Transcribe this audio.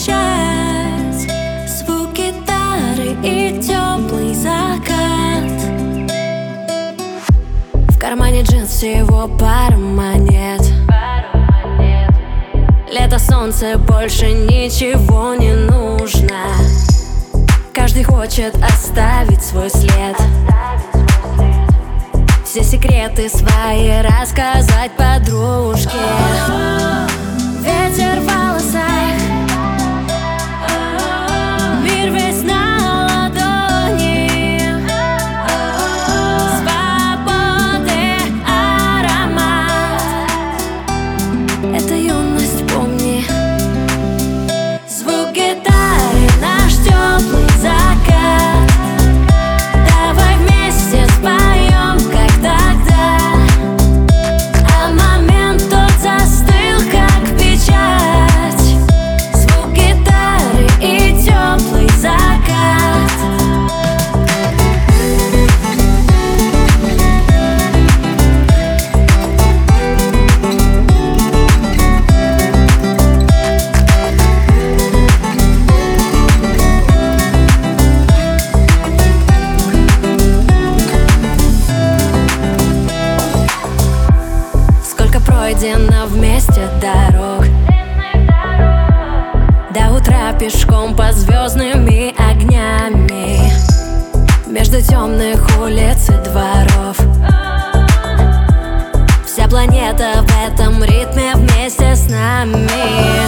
печать. Звук гитары и теплый закат. В кармане джинс всего пара монет. Лето, солнце, больше ничего не нужно. Каждый хочет оставить свой след. Все секреты свои рассказать подружке. Ветер в волосах, мир весь на ладони. Свободы аромат. Это юность, помни. Звук гитары, наш теплый закат. Давай вместе споем, как тогда. А момент тот застыл, как печать. Звук гитары и теплый закат. Пройдено вместе дорог, до утра пешком по звездными огнями, между темных улиц и дворов. Вся планета в этом ритме вместе с нами.